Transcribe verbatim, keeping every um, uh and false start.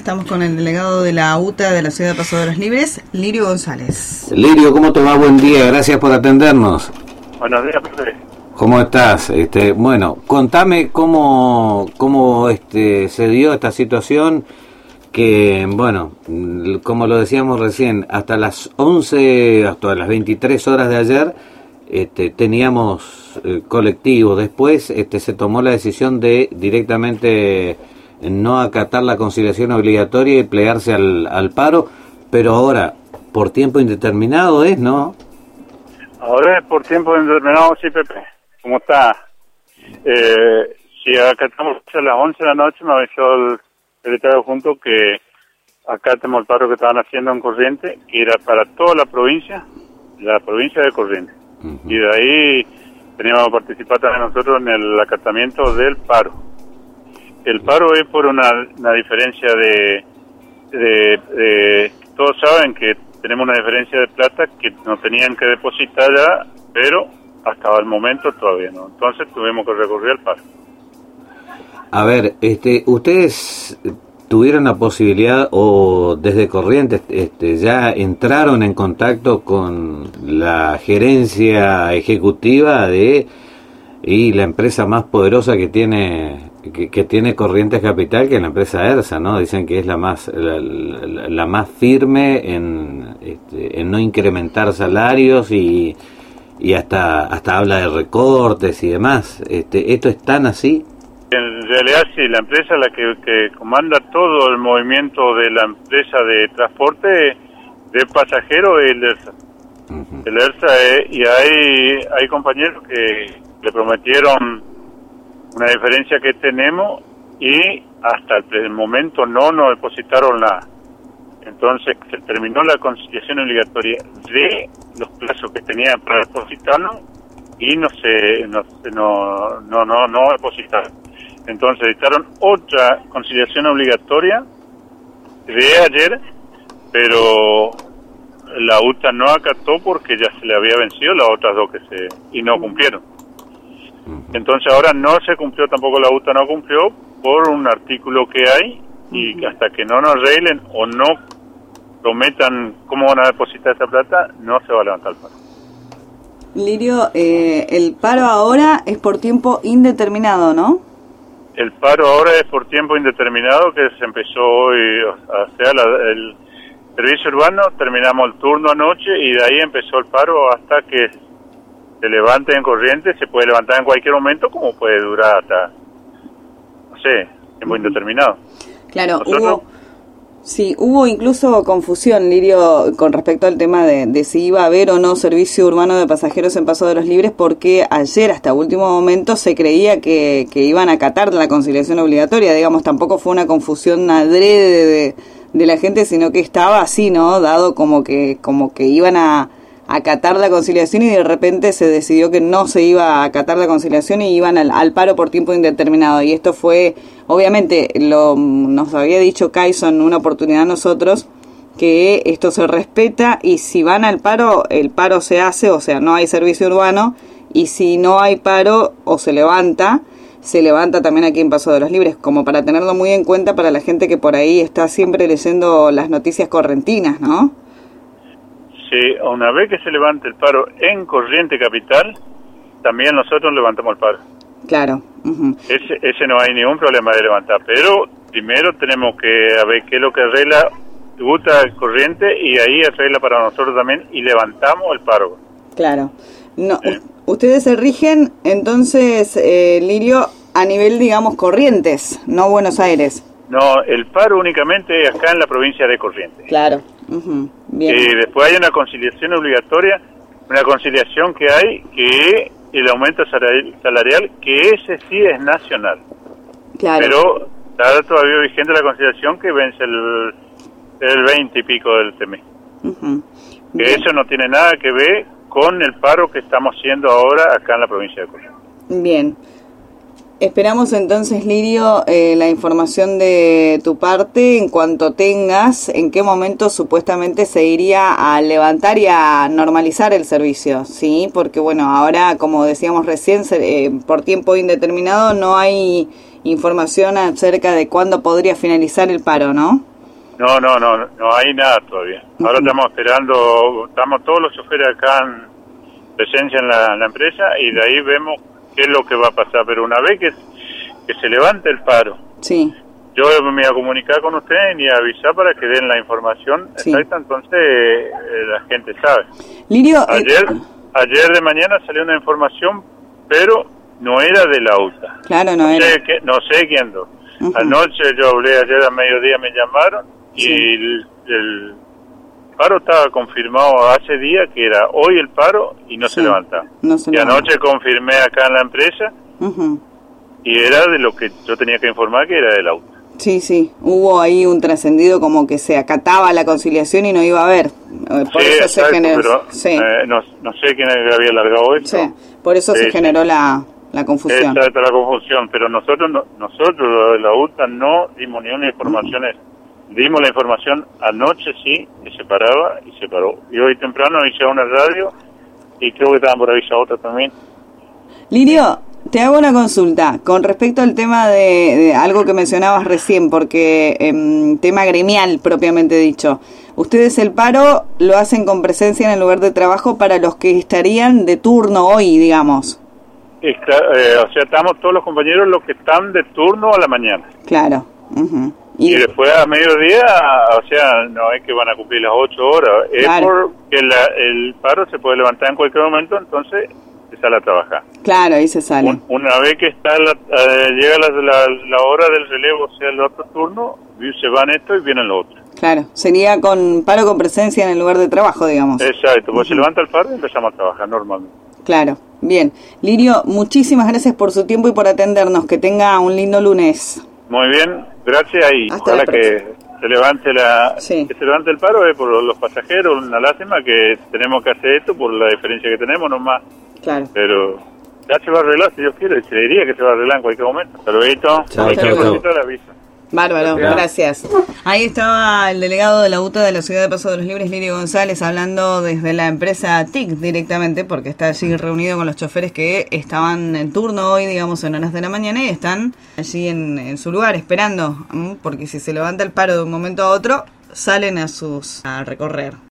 Estamos con el delegado de la U T A de la Ciudad de Paso de los Libres, Lirio González. Lirio, ¿cómo te va? Buen día, gracias por atendernos. Buenos días, Pepe. ¿Cómo estás? Este, bueno, contame cómo, cómo este, se dio esta situación que, bueno, como lo decíamos recién, hasta las once, hasta las veintitrés horas de ayer, este, teníamos eh, colectivo. Después este, se tomó la decisión de directamente no acatar la conciliación obligatoria y plegarse al, al paro, pero ahora, por tiempo indeterminado es, ¿no? Ahora es por tiempo indeterminado, sí, Pepe. ¿Cómo está? Eh, si acatamos a las once de la noche, me avisó el secretario junto que acatemos el paro que estaban haciendo en Corrientes, que era para toda la provincia, la provincia de Corrientes. Uh-huh. Y de ahí teníamos que participar también nosotros en el acatamiento del paro. El paro es por una, una diferencia de, de, de... Todos saben que tenemos una diferencia de plata que nos tenían que depositar ya, pero hasta el momento todavía no. Entonces tuvimos que recurrir al paro. A ver, este, ustedes tuvieron la posibilidad, o desde Corrientes este, ya entraron en contacto con la gerencia ejecutiva de y la empresa más poderosa que tiene que, que tiene Corrientes Capital, que es la empresa ERSA, ¿no? Dicen que es la más la, la, la más firme en, este, en no incrementar salarios y y hasta hasta habla de recortes y demás. Este, ¿esto es tan así? En realidad sí, la empresa la que, que comanda todo el movimiento de la empresa de transporte de pasajeros es el ERSA. Uh-huh. El ERSA es, y hay hay compañeros que le prometieron una diferencia que tenemos y hasta el momento no nos depositaron nada. Entonces se terminó la conciliación obligatoria de los plazos que tenían para depositarnos y no se no no no no, no depositaron. Entonces dictaron otra conciliación obligatoria de ayer, pero la U T A no acató porque ya se le había vencido las otras dos que se y no cumplieron. Entonces ahora no se cumplió, tampoco la U T A no cumplió por un artículo que hay y que hasta que no nos arreglen o no prometan cómo van a depositar esa plata, no se va a levantar el paro. Lirio, eh, el paro ahora es por tiempo indeterminado, ¿no? El paro ahora es por tiempo indeterminado, que se empezó hoy, o sea, la, el servicio urbano, terminamos el turno anoche y de ahí empezó el paro hasta que se levante en Corrientes. Se puede levantar en cualquier momento, como puede durar hasta, no sé, tiempo uh-huh. indeterminado. Claro, Nosotros, hubo, sí, hubo incluso confusión, Lirio, con respecto al tema de, de si iba a haber o no servicio urbano de pasajeros en Paso de los Libres, porque ayer hasta último momento se creía que, que iban a acatar la conciliación obligatoria. Digamos, tampoco fue una confusión adrede de, de la gente, sino que estaba así, ¿no? Dado como que, como que iban a acatar la conciliación y de repente se decidió que no se iba a acatar la conciliación y iban al, al paro por tiempo indeterminado. Y esto fue, obviamente, lo nos había dicho Caiso en una oportunidad a nosotros, que esto se respeta y si van al paro, el paro se hace, o sea, no hay servicio urbano, y si no hay paro o se levanta, se levanta también aquí en Paso de los Libres, como para tenerlo muy en cuenta para la gente que por ahí está siempre leyendo las noticias correntinas, ¿no? Sí, una vez que se levante el paro en Corrientes Capital, también nosotros levantamos el paro. Claro. Uh-huh. Ese, ese no hay ningún problema de levantar, pero primero tenemos que ver qué es lo que arregla U T A Corrientes y ahí arregla para nosotros también y levantamos el paro. Claro. No, ¿Eh? Ustedes se rigen entonces, eh, Lirio, a nivel, digamos, Corrientes, no Buenos Aires. No, el paro únicamente es acá en la provincia de Corrientes. Claro. Uh-huh. Bien. Eh, después hay una conciliación obligatoria, una conciliación que hay, que el aumento salarial, que ese sí es nacional. Claro. Pero está todavía vigente la conciliación que vence el, el veinte y pico del este mes. Uh-huh. Que eso no tiene nada que ver con el paro que estamos haciendo ahora acá en la provincia de Corrientes. Bien. Esperamos entonces, Lirio, eh, la información de tu parte en cuanto tengas, en qué momento supuestamente se iría a levantar y a normalizar el servicio, ¿sí? Porque, bueno, ahora, como decíamos recién, se, eh, por tiempo indeterminado no hay información acerca de cuándo podría finalizar el paro, ¿no? No, no, no, no hay nada todavía. Ahora estamos esperando, estamos todos los choferes acá en presencia en la, en la empresa y de ahí vemos qué es lo que va a pasar. Pero una vez que, que se levante el paro, sí, yo me voy a comunicar con ustedes y avisar para que den la información sí. exacta, entonces eh, la gente sabe. Lirio, ayer, eh... ayer de mañana salió una información, pero no era de la U T A. Claro, no, no era. Sé que, no sé quién. No. Uh-huh. Anoche yo hablé, ayer a mediodía me llamaron y sí. el, el paro estaba confirmado hace días que era hoy el paro y no sí. se levantaba. No se y levanta. Anoche confirmé acá en la empresa uh-huh. y era de lo que yo tenía que informar, que era de la U T A. Sí, sí, hubo ahí un trascendido como que se acataba la conciliación y no iba a haber. Por sí, eso exacto, se generó. Pero, sí. eh, no, no sé quién había alargado esto. Sí, por eso sí, se generó sí. la, la confusión. Exacto, la confusión, pero nosotros, no, nosotros de la U T A no dimos ni una información. Uh-huh. Dimos la información anoche, sí, que se paraba y se paró. Y hoy temprano avisé a una radio y creo que estaban por avisar a otra también. Lirio, te hago una consulta con respecto al tema de, de algo que mencionabas recién, porque eh, tema gremial propiamente dicho. Ustedes el paro lo hacen con presencia en el lugar de trabajo para los que estarían de turno hoy, digamos. Está, eh, o sea, estamos todos los compañeros los que están de turno a la mañana. Claro. Uh-huh. Y, y después a mediodía, o sea, no es que van a cumplir las ocho horas, es claro. porque la, el paro se puede levantar en cualquier momento, entonces se sale a trabajar. Claro, ahí se sale. Un, una vez que está la, eh, llega la, la, la hora del relevo, o sea, el otro turno, se van estos y vienen los otros. Claro, sería con paro con presencia en el lugar de trabajo, digamos. Exacto, pues uh-huh. se levanta el paro y empezamos a trabajar normalmente. Claro, bien. Lirio, muchísimas gracias por su tiempo y por atendernos. Que tenga un lindo lunes. Muy bien, gracias y hasta ojalá que se levante la sí. que se levante el paro, eh, por los pasajeros, una lástima que tenemos que hacer esto por la diferencia que tenemos nomás. Claro. Pero ya se va a arreglar si Dios quiere, se diría que se va a arreglar en cualquier momento. Hasta luego. Chao, chao, chao. Bárbaro, gracias. Ahí estaba el delegado de la U T A de la Ciudad de Paso de los Libres, Lirio González, hablando desde la empresa T I C directamente, porque está allí reunido con los choferes que estaban en turno hoy, digamos, en horas de la mañana, y están allí en, en su lugar esperando, porque si se levanta el paro de un momento a otro, salen a sus a recorrer.